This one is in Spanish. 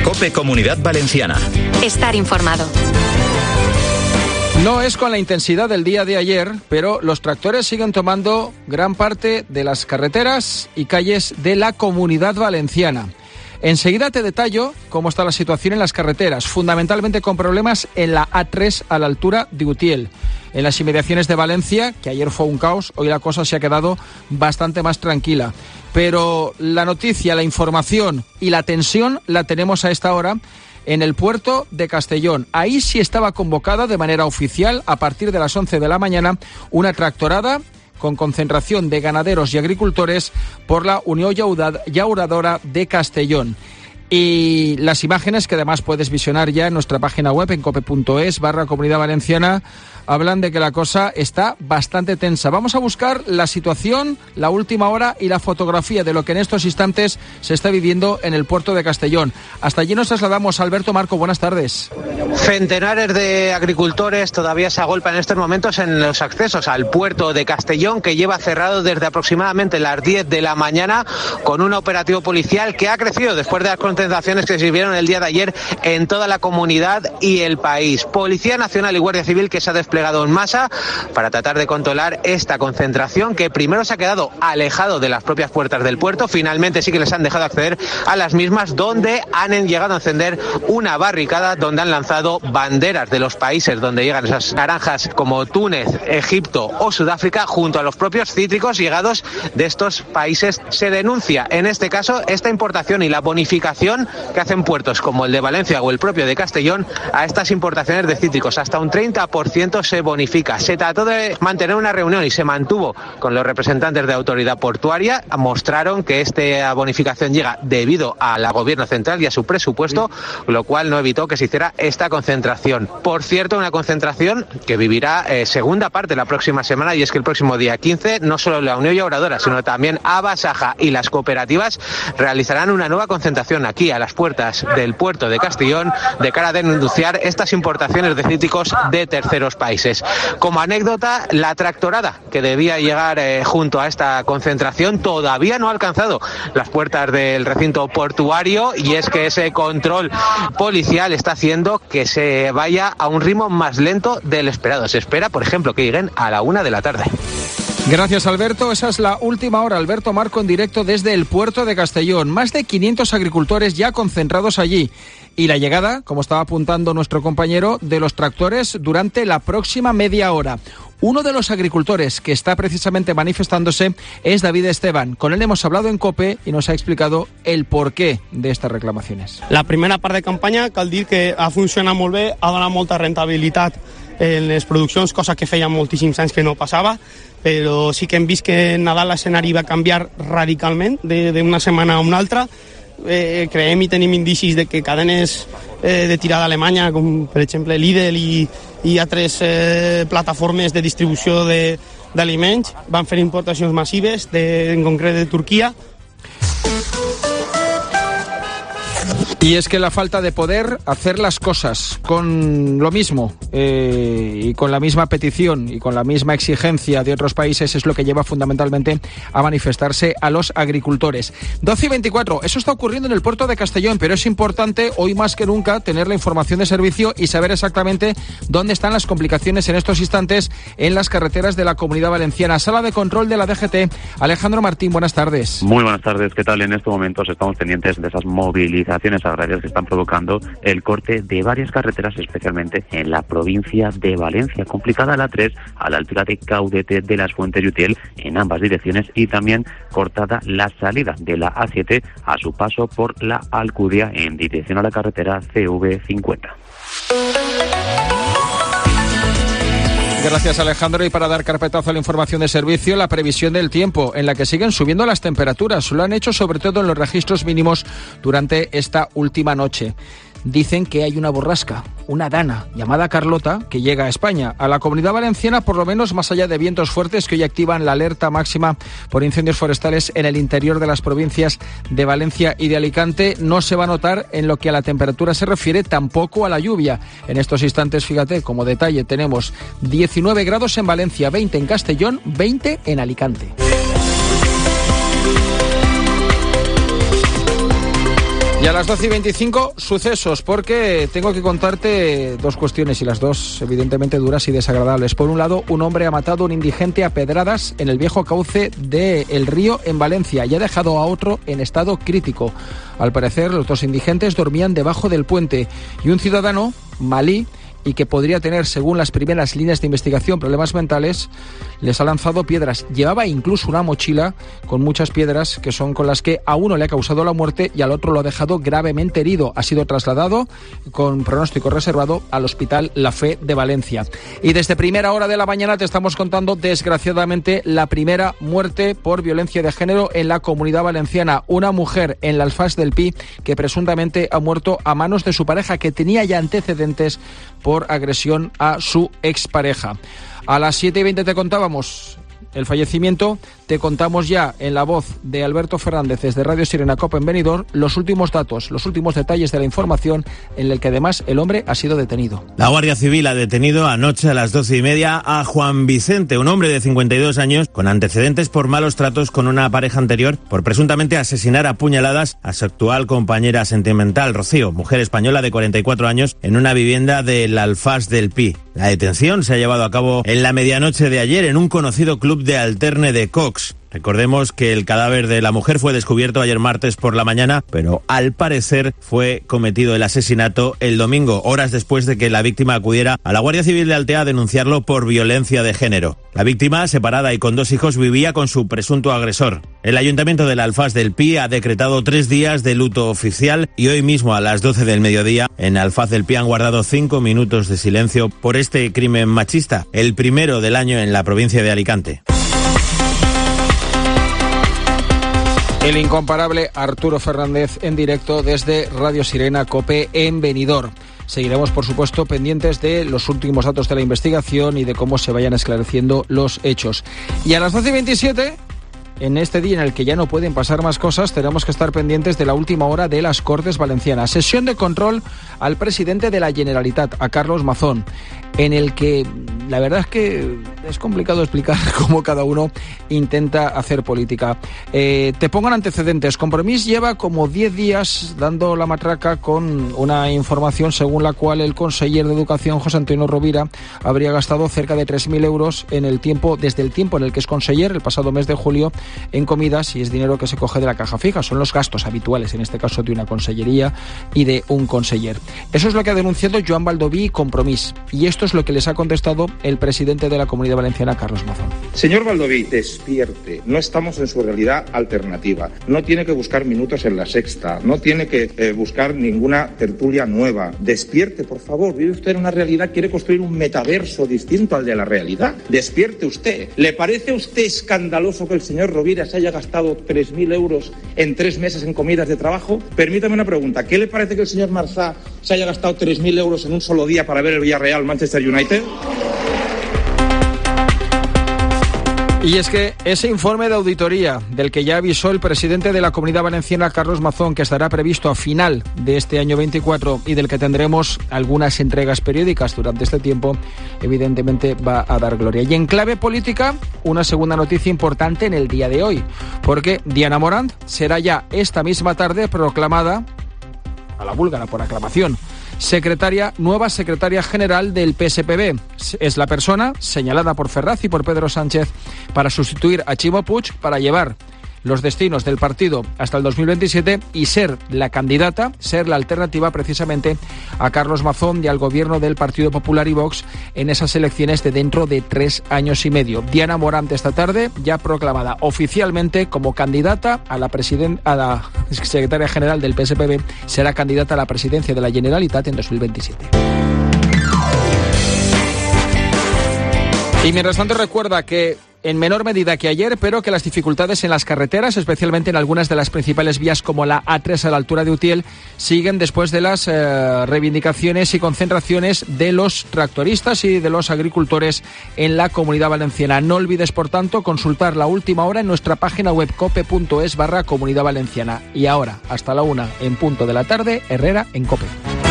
COPE Comunidad Valenciana. Estar informado. No es con la intensidad del día de ayer, pero los tractores siguen tomando gran parte de las carreteras y calles de la Comunidad Valenciana. Enseguida te detallo cómo está la situación en las carreteras, fundamentalmente con problemas en la A3 a la altura de Utiel. En las inmediaciones de Valencia, que ayer fue un caos, hoy la cosa se ha quedado bastante más tranquila. Pero la noticia, la información y la tensión la tenemos a esta hora en el puerto de Castellón. Ahí sí estaba convocada de manera oficial, a partir de las 11 de la mañana, una tractorada con concentración de ganaderos y agricultores por la Unión Llauradora de Castellón. Y las imágenes, que además puedes visionar ya en nuestra página web, en cope.es/Comunidad Valenciana, hablan de que la cosa está bastante tensa. Vamos a buscar la situación, la última hora y la fotografía de lo que en estos instantes se está viviendo en el puerto de Castellón. Hasta allí nos trasladamos. Alberto Marco, buenas tardes. Centenares de agricultores todavía se agolpan en estos momentos en los accesos al puerto de Castellón, que lleva cerrado desde aproximadamente las 10 de la mañana, con un operativo policial que ha crecido después de las concentraciones que se vivieron el día de ayer en toda la comunidad y el país. Policía Nacional y Guardia Civil que se ha desplegado en masa para tratar de controlar esta concentración, que primero se ha quedado alejado de las propias puertas del puerto. Finalmente sí que les han dejado acceder a las mismas, donde han llegado a encender una barricada, donde han lanzado banderas de los países donde llegan esas naranjas, como Túnez, Egipto o Sudáfrica, junto a los propios cítricos llegados de estos países. Se denuncia en este caso esta importación y la bonificación que hacen puertos como el de Valencia o el propio de Castellón a estas importaciones de cítricos. Hasta un 30% se bonifica. Se trató de mantener una reunión y se mantuvo con los representantes de autoridad portuaria. Mostraron que esta bonificación llega debido al gobierno central y a su presupuesto, lo cual no evitó que se hiciera esta concentración. Por cierto, una concentración que vivirá segunda parte la próxima semana, y es que el próximo día 15 no solo la Unión Llauradora, sino también Abasaja y las cooperativas realizarán una nueva concentración aquí a las puertas del puerto de Castellón, de cara a denunciar estas importaciones de cítricos de terceros países. Como anécdota, la tractorada que debía llegar junto a esta concentración todavía no ha alcanzado las puertas del recinto portuario, y es que ese control policial está haciendo que se vaya a un ritmo más lento del esperado. Se espera, por ejemplo, que lleguen a la 1 de la tarde. Gracias, Alberto. Esa es la última hora. Alberto Marco en directo desde el puerto de Castellón. Más de 500 agricultores ya concentrados allí. Y la llegada, como estaba apuntando nuestro compañero, de los tractores durante la próxima media hora. Uno de los agricultores que está precisamente manifestándose es David Esteban. Con él hemos hablado en COPE y nos ha explicado el porqué de estas reclamaciones. La primera part de campanya, cal dir que ha funcionat molt bé, ha donat molta rentabilitat en les produccions, cosa que feia moltíssims anys que no passava, però sí que hem vist que en Nadal l'escenari va canviar radicalment d'una setmana a una altra. Creiem i tenim indicis de que cadenes de tirada alemanya, com per exemple Lidl i altres plataformes de distribució d'aliments, van fer importacions massives, en concret de Turquia. Y es que la falta de poder hacer las cosas con lo mismo y con la misma petición y con la misma exigencia de otros países es lo que lleva fundamentalmente a manifestarse a los agricultores. 12:24, eso está ocurriendo en el puerto de Castellón, pero es importante hoy más que nunca tener la información de servicio y saber exactamente dónde están las complicaciones en estos instantes en las carreteras de la Comunidad Valenciana. Sala de control de la DGT, Alejandro Martín, buenas tardes. Muy buenas tardes, ¿qué tal? En estos momentos estamos pendientes de esas movilizaciones agrarias que están provocando el corte de varias carreteras, especialmente en la provincia de Valencia. Complicada la 3 a la altura de Caudete de las Fuentes y Utiel en ambas direcciones, y también cortada la salida de la A7 a su paso por la Alcudia en dirección a la carretera CV50. Gracias, Alejandro. Y para dar carpetazo a la información de servicio, la previsión del tiempo, en la que siguen subiendo las temperaturas. Lo han hecho sobre todo en los registros mínimos durante esta última noche. Dicen que hay una borrasca, una dana, llamada Carlota, que llega a España. A la Comunidad Valenciana, por lo menos, más allá de vientos fuertes que hoy activan la alerta máxima por incendios forestales en el interior de las provincias de Valencia y de Alicante, no se va a notar en lo que a la temperatura se refiere, tampoco a la lluvia. En estos instantes, fíjate, como detalle, tenemos 19 grados en Valencia, 20 en Castellón, 20 en Alicante. Y a las 12:25, sucesos, porque tengo que contarte dos cuestiones y las dos evidentemente duras y desagradables. Por un lado, un hombre ha matado a un indigente a pedradas en el viejo cauce del río en Valencia y ha dejado a otro en estado crítico. Al parecer, los dos indigentes dormían debajo del puente y un ciudadano malí y que podría tener, según las primeras líneas de investigación, problemas mentales, les ha lanzado piedras. Llevaba incluso una mochila con muchas piedras que son con las que a uno le ha causado la muerte y al otro lo ha dejado gravemente herido. Ha sido trasladado con pronóstico reservado al Hospital La Fe de Valencia. Y desde primera hora de la mañana te estamos contando, desgraciadamente, la primera muerte por violencia de género en la Comunidad Valenciana. Una mujer en la Alfàs del Pi que presuntamente ha muerto a manos de su pareja, que tenía ya antecedentes por agresión a su expareja. A las 7:20 te contábamos el fallecimiento, te contamos ya en la voz de Alberto Fernández desde Radio Sirena COPE en Benidorm los últimos datos, los últimos detalles de la información, en el que además el hombre ha sido detenido. La Guardia Civil ha detenido anoche a las 12:30 a Juan Vicente, un hombre de 52 años con antecedentes por malos tratos con una pareja anterior por presuntamente asesinar a puñaladas a su actual compañera sentimental, Rocío, mujer española de 44 años, en una vivienda del Alfàs del Pi. La detención se ha llevado a cabo en la medianoche de ayer en un conocido club de alterne de Cox. Recordemos que el cadáver de la mujer fue descubierto ayer martes por la mañana, pero al parecer fue cometido el asesinato el domingo, horas después de que la víctima acudiera a la Guardia Civil de Altea a denunciarlo por violencia de género. La víctima, separada y con 2 hijos, vivía con su presunto agresor. El Ayuntamiento del Alfàs del Pi ha decretado 3 días de luto oficial y hoy mismo a las 12 del mediodía en Alfàs del Pi han guardado 5 minutos de silencio por este crimen machista, el primero del año en la provincia de Alicante. El incomparable Arturo Fernández en directo desde Radio Sirena COPE en Benidorm. Seguiremos, por supuesto, pendientes de los últimos datos de la investigación y de cómo se vayan esclareciendo los hechos. Y a las 12:27, en este día en el que ya no pueden pasar más cosas, tenemos que estar pendientes de la última hora de las Cortes Valencianas. Sesión de control al presidente de la Generalitat, a Carlos Mazón, en el que la verdad es que es complicado explicar cómo cada uno intenta hacer política. Te pongan antecedentes. Compromís lleva como 10 días dando la matraca con una información según la cual el conseller de Educación, José Antonio Rovira, habría gastado cerca de 3.000 euros desde el tiempo en el que es conseller, el pasado mes de julio, en comidas, y es dinero que se coge de la caja fija. Son los gastos habituales, en este caso de una consellería y de un conseller. Eso es lo que ha denunciado Joan Baldoví y Compromís. Y esto es lo que les ha contestado el presidente de la Comunidad Valenciana, Carlos Mazón. Señor Baldoví, despierte. No estamos en su realidad alternativa. No tiene que buscar minutos en La Sexta. No tiene que buscar ninguna tertulia nueva. Despierte, por favor. Vive usted en una realidad, quiere construir un metaverso distinto al de la realidad. Despierte usted. ¿Le parece a usted escandaloso que el señor Rovira se haya gastado 3.000 euros en 3 meses en comidas de trabajo? Permítame una pregunta. ¿Qué le parece que el señor Marzá se haya gastado 3.000 euros en un solo día para ver el Villarreal Manchester United? Y es que ese informe de auditoría del que ya avisó el presidente de la Comunidad Valenciana, Carlos Mazón, que estará previsto a final de este año 24 y del que tendremos algunas entregas periódicas durante este tiempo, evidentemente va a dar gloria. Y en clave política, una segunda noticia importante en el día de hoy, porque Diana Morant será ya esta misma tarde proclamada, a la búlgara por aclamación, nueva secretaria general del PSPB. Es la persona señalada por Ferraz y por Pedro Sánchez para sustituir a Ximo Puig, para llevar los destinos del partido hasta el 2027 y ser la candidata, ser la alternativa precisamente a Carlos Mazón y al gobierno del Partido Popular y Vox en esas elecciones de dentro de 3 años y medio. Diana Morant esta tarde ya proclamada oficialmente como candidata a la secretaria general del PSPB, será candidata a la presidencia de la Generalitat en 2027. Y mientras tanto recuerda que en menor medida que ayer, pero que las dificultades en las carreteras, especialmente en algunas de las principales vías como la A3 a la altura de Utiel, siguen después de las reivindicaciones y concentraciones de los tractoristas y de los agricultores en la Comunidad Valenciana. No olvides, por tanto, consultar la última hora en nuestra página web cope.es/Comunidad Valenciana. Y ahora, hasta la 1 en punto de la tarde, Herrera en COPE.